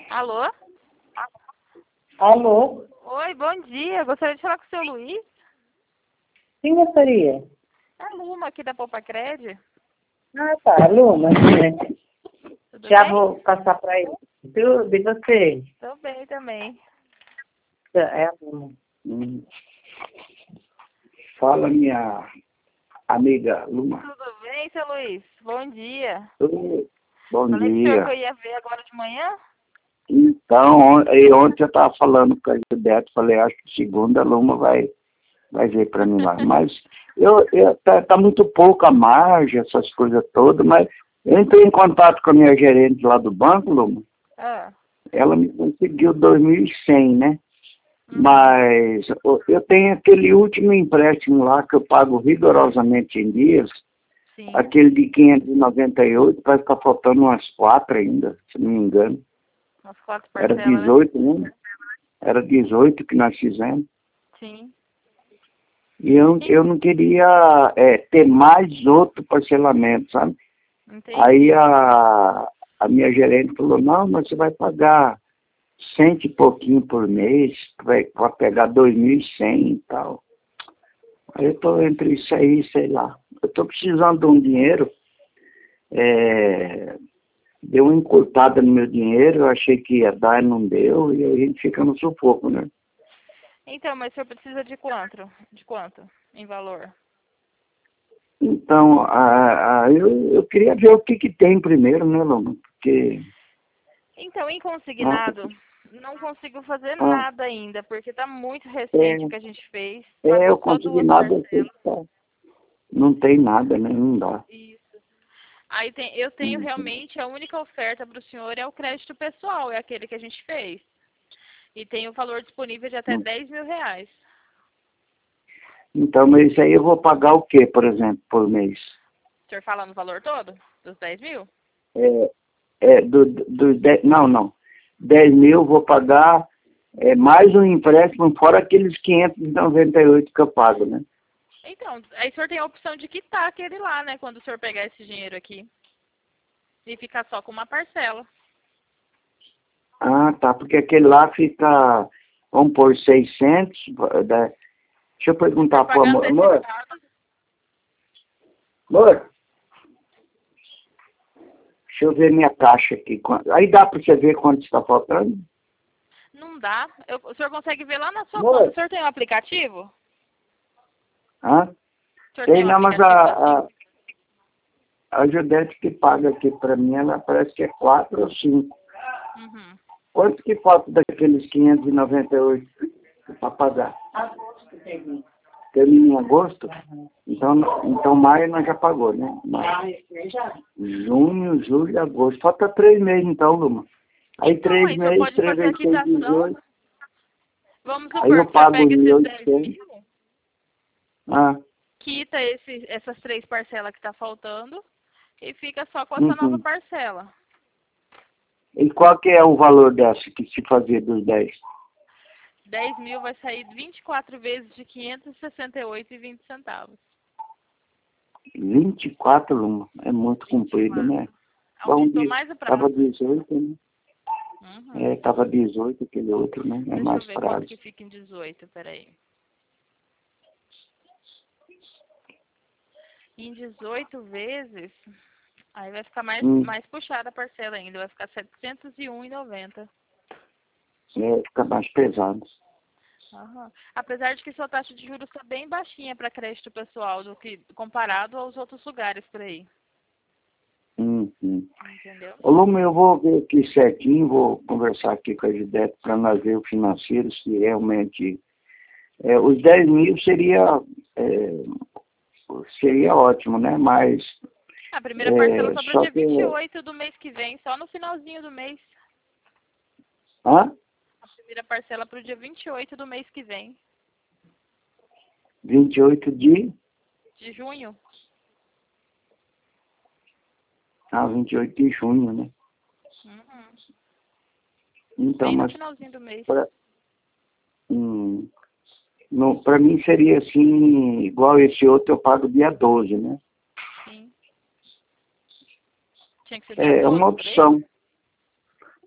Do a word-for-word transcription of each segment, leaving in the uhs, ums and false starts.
Alô? Alô? Oi, bom dia. Gostaria de falar com o seu Luiz. Quem gostaria? É a Luma aqui da Poupa Cred. Ah, tá, Luma. Tudo Já bem? vou passar para ele. Tudo, e você? Tô bem também. É a Luma. Hum. Fala, minha amiga Luma. Tudo bem, seu Luiz? Bom dia. Oi. Bom Falei pro senhor que eu dia. ia ver agora de manhã. Então, on- e ontem eu estava falando com a Judete, falei, acho que segunda a Luma vai, vai ver para mim lá. Mas eu, eu, tá, tá muito pouco a margem, essas coisas todas, mas eu entrei em contato com a minha gerente lá do banco, Luma. Ah. Ela me conseguiu dois mil e cem, né? Uhum. Mas o- eu tenho aquele último empréstimo lá que eu pago rigorosamente em dias, Sim. aquele de quinhentos e noventa e oito, parece que está faltando umas quatro ainda, se não me engano. Umas quatro Era parcelas, né? dezoito, né? Era dezoito que nós fizemos. Sim. E eu, eu não queria é, ter mais outro parcelamento, sabe? Entendi. Aí a, a minha gerente falou, não, mas você vai pagar cento e pouquinho por mês, vai, vai pegar dois mil e cem e tal. Aí eu estou entre isso aí, sei lá. Eu estou precisando de um dinheiro, é, deu uma encurtada no meu dinheiro, eu achei que ia dar e não deu, e aí a gente fica no sufoco, né? Então, mas o senhor precisa de quanto? De quanto? Em valor? Então, a, a, eu, eu queria ver o que, que tem primeiro, né, Loma? Porque... Então, em Ah, consignado, não consigo fazer ah, nada ainda, porque tá muito é, recente o que a gente fez. é, Pagou eu só consegui duas nada, eu sei parcelas. que tá. Não tem nada, né? Não dá. Isso. Aí tem, eu tenho Uhum. realmente, a única oferta para o senhor é o crédito pessoal, é aquele que a gente fez. E tem o valor disponível de até Hum. dez mil reais. Então, mas isso aí eu vou pagar o quê, por exemplo, por mês? O senhor fala no valor todo? Dos dez mil? É, é, do, do, do dez, não, não. dez mil eu vou pagar é, mais um empréstimo, fora aqueles quinhentos e noventa e oito que eu pago, né? Então, aí o senhor tem a opção de quitar aquele lá, né? Quando o senhor pegar esse dinheiro aqui. E ficar só com uma parcela. Ah, tá, porque aquele lá fica, vamos por seiscentos, da, deixa eu Se for perguntar pro pagar amor, amor, antecipado, amor, deixa eu ver minha caixa aqui, quanto- aí dá para você ver quanto está faltando? não dá. Eu- o senhor consegue ver lá na sua conta. Amor, O senhor tem um aplicativo? hã? O senhor tem Tem um não, mas aplicativo da a, Sim? a, a Judete que paga aqui para mim, ela parece que é quatro ou cinco. Uhum. Quanto que falta daqueles quinhentos e noventa e oito para pagar? Termina em agosto? Então, então maio nós já pagou, né? Maio, junho, julho, agosto. Falta três meses então, Luma. Aí Então, três aí o senhor meses, pode três fazer a vezes seis, quitação. dezoito. Vamos Aí supor eu que o senhor pago pega mil e esses dez oitocentos. mil, Ah, quita esse, essas três parcelas que tá faltando e fica só com essa nova uhum. parcela. E qual que é o valor dessa que se fazer dos dez? dez mil vai sair vinte e quatro vezes de quinhentos e sessenta e oito e vinte centavos. vinte e quatro, Luma. É muito comprido, vinte e quatro. né? Bom, Aumentou mais o estava prazo. dezoito, né? Uhum. É, estava dezoito aquele outro, né? É Deixa eu mais ver quanto prazo. que fica em dezoito, peraí. Em dezoito vezes, aí vai ficar mais, Hum, mais puxada a parcela ainda, vai ficar setecentos e um reais e noventa centavos. é, fica mais pesado. Aham. Apesar de que sua taxa de juros está bem baixinha para crédito pessoal, do que comparado aos outros lugares por aí. Hum, hum. Entendeu? Ô, Luma, eu vou ver aqui certinho, vou conversar aqui com a Judete para nós ver o financeiro, se realmente... É, os dez mil seria, é, seria ótimo, né? Mas, A primeira parcela é, só para o só dia que... vinte e oito do mês que vem, só no finalzinho do mês. Hã? A primeira parcela para o dia vinte e oito do mês que vem, vinte e oito de... de junho. Ah, vinte e oito de junho, né? Uhum. Então, Bem no mas... finalzinho do mês. Pra, hum, não, para mim seria assim, igual esse outro eu pago dia doze, né? Sim. Tinha que ser dia É, é uma doze por aí? opção.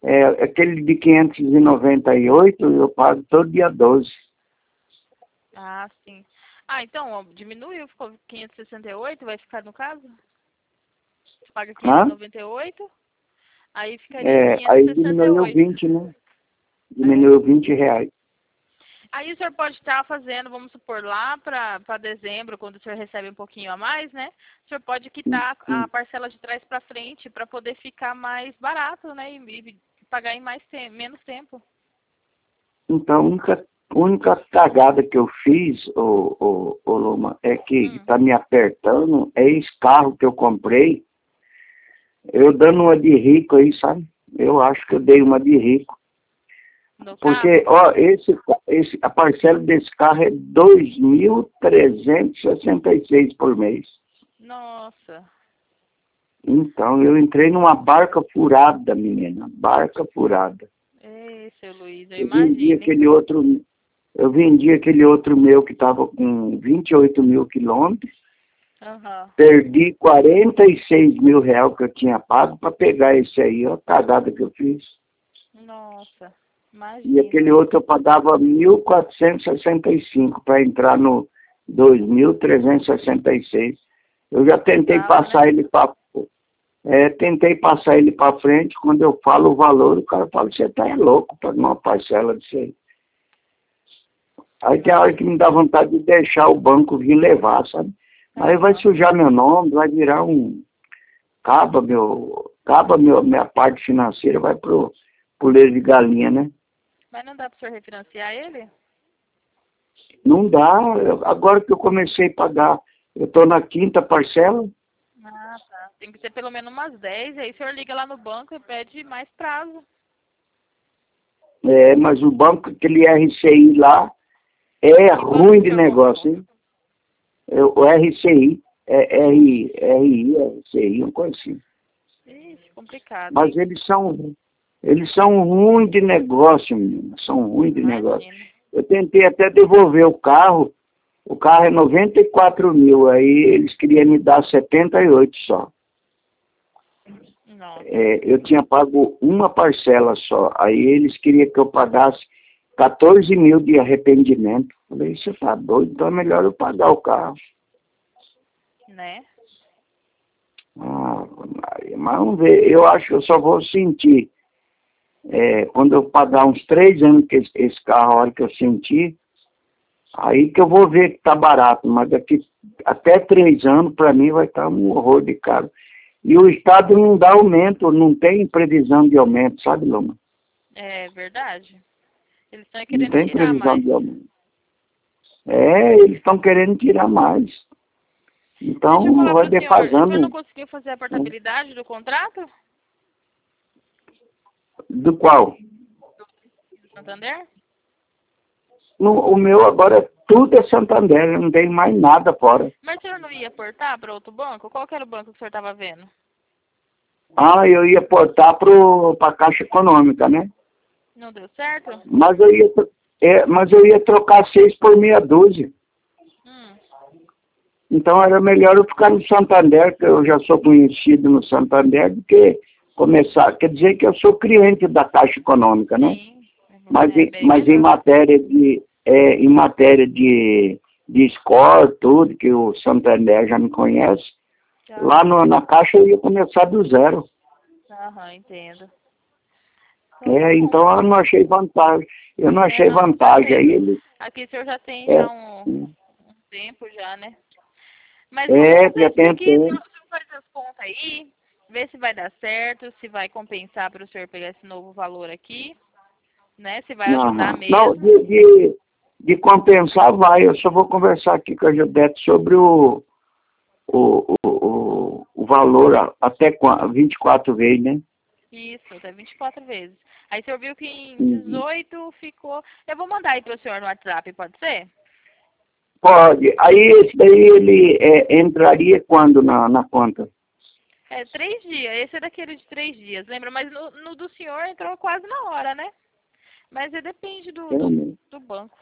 É, aquele de quinhentos e noventa e oito eu pago todo dia doze. Ah, sim. Ah, então, ó, diminuiu, ficou quinhentos e sessenta e oito, vai ficar no caso? Você paga quinhentos e Hã? noventa e oito, aí ficaria É, quinhentos aí e sessenta e diminuiu oito. vinte, né? É. Diminuiu vinte reais. Aí o senhor pode estar fazendo, vamos supor, lá para dezembro, quando o senhor recebe um pouquinho a mais, né? O senhor pode quitar a parcela de trás para frente para poder ficar mais barato, né? E, e pagar em mais te menos tempo. Então, a única, única cagada que eu fiz, ô, ô, ô Luma, é que Hum. tá me apertando, é esse carro que eu comprei, eu dando uma de rico aí, sabe? Eu acho que eu dei uma de rico. No Porque, carro? ó, esse, esse, a parcela desse carro é dois mil trezentos e sessenta e seis por mês. Nossa. Então, eu entrei numa barca furada, menina. Barca furada. Ei, seu Luiz, eu Eu vendi imagino, hein? aquele outro, eu vendi aquele outro meu que estava com vinte e oito mil quilômetros. Aham. Perdi quarenta e seis mil reais que eu tinha pago para pegar esse aí, ó, a cagada que eu fiz. Nossa, E imagino. aquele outro eu pagava mil quatrocentos e sessenta e cinco para entrar no dois mil trezentos e sessenta e seis. Eu já tentei Precisava, né? passar ele para é, tentei passar ele para frente. Quando eu falo o valor, o cara fala: você tá é louco para uma parcela disso aí. Aí tem a hora que me dá vontade de deixar o banco vir levar, sabe? Aí vai Aham. sujar meu nome, vai virar um acaba meu, acaba meu, minha parte financeira, vai pro puleiro de galinha, né? Mas não dá para o senhor refinanciar ele? Não dá. Eu- agora que eu comecei a pagar, eu estou na quinta parcela. Ah, tá. Tem que ser pelo menos umas dez, aí o senhor liga lá no banco e pede mais prazo. É, mas o banco, aquele R C I lá, é Que banco que ruim o de senhor negócio, comprou? hein? É, o R C I, é R, R I, R C I, uma coisa assim. Ixi, complicado, Mas hein? eles são, eles são ruins de negócio, menina, são ruins de negócio. Imagino. Eu tentei até devolver o carro, o carro é noventa e quatro mil, aí eles queriam me dar setenta e oito só. Nossa. É, eu tinha pago uma parcela só, aí eles queriam que eu pagasse quatorze mil de arrependimento. Falei: você tá doido, então é melhor eu pagar o carro. Né? Ah, Maria, mas vamos ver, eu acho que eu só vou sentir, é, quando eu pagar uns três anos que esse, esse carro, a hora que eu sentir, aí que eu vou ver que tá barato, mas daqui até três anos, para mim, vai estar um horror de caro. E o Estado não dá aumento, não tem previsão de aumento, sabe, Loma? É verdade. Eles estão Não querendo tem tirar previsão mais. de aumento. É, eles estão querendo tirar mais. Deixa eu Então, falar vai pro senhor, o senhor não defasando. conseguiu fazer a portabilidade do contrato? Do qual? Santander? No, o meu agora tudo é Santander, eu não tenho mais nada fora. Mas o senhor não ia portar para outro banco? Qual que era o banco que o senhor estava vendo? Ah, eu ia portar para a Caixa Econômica, né? Não deu certo? Mas eu ia, é, mas eu ia trocar seis por meia dúzia. Hum. Então era melhor eu ficar no Santander, que eu já sou conhecido no Santander, do que começar. Quer dizer que eu sou cliente da Caixa Econômica, né? Sim. Mas, É em- bem mas em melhor. matéria de, é, em matéria de, de score, tudo, que o Santander já me conhece, lá Aham. no, na Caixa eu ia começar do zero. Aham, entendo. Então tá É, bom. então eu não achei vantagem. Eu não É, achei não, com vantagem. Aí certeza. ele. Aqui o senhor já tem É, já um, um tempo já, né? Mas vamos é fazer já isso tem aqui, o senhor, tempo. o senhor faz as contas aí, vê se vai dar certo, se vai compensar para o senhor pegar esse novo valor aqui, né? Se vai ajudar Aham. Não, mesmo. de, de, de compensar vai. Eu só vou conversar aqui com a Judete sobre o, o, o, o, o valor a- até qua- vinte e quatro vezes, né? Isso, até vinte e quatro vezes. Aí o senhor viu que em Uhum. dezoito ficou... Eu vou mandar aí para o senhor no WhatsApp, pode ser? Pode. Aí esse daí ele é, entraria quando na, na conta? É, três dias. Esse é daquele de três dias, lembra? Mas no, no do senhor entrou quase na hora, né? Mas é, depende do, do, Realmente. do banco.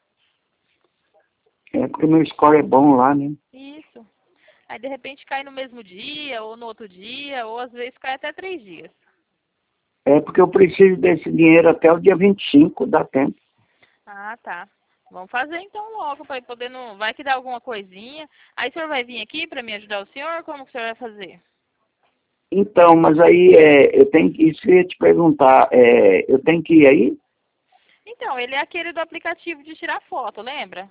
É porque meu score é bom lá, né? Isso. Aí de repente cai no mesmo dia, ou no outro dia, ou às vezes cai até três dias. É porque eu preciso desse dinheiro até o dia vinte e cinco, dá tempo. Ah, tá. Vamos fazer então logo, para poder não... Vai que dá alguma coisinha. Aí o senhor vai vir aqui para me ajudar o senhor? Como que o senhor vai fazer? Então, mas aí é, eu tenho que, isso que eu ia te perguntar, é, eu tenho que ir aí? Então, ele é aquele do aplicativo de tirar foto, lembra?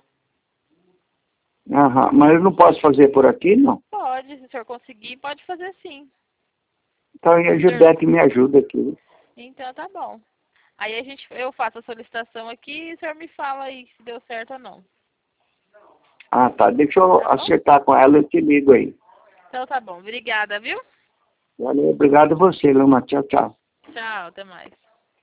Aham, mas eu não posso fazer por aqui, não? Pode, se o senhor conseguir, pode fazer sim. Então a Judete me ajuda aqui. Então tá bom. Aí a gente, eu faço a solicitação aqui e o senhor me fala aí se deu certo ou não. Ah, tá. Deixa eu Tá bom? acertar com ela, eu te ligo aí. Então tá bom. Obrigada, viu? Valeu, obrigado a você, Luma. Tchau, tchau. Tchau, até mais.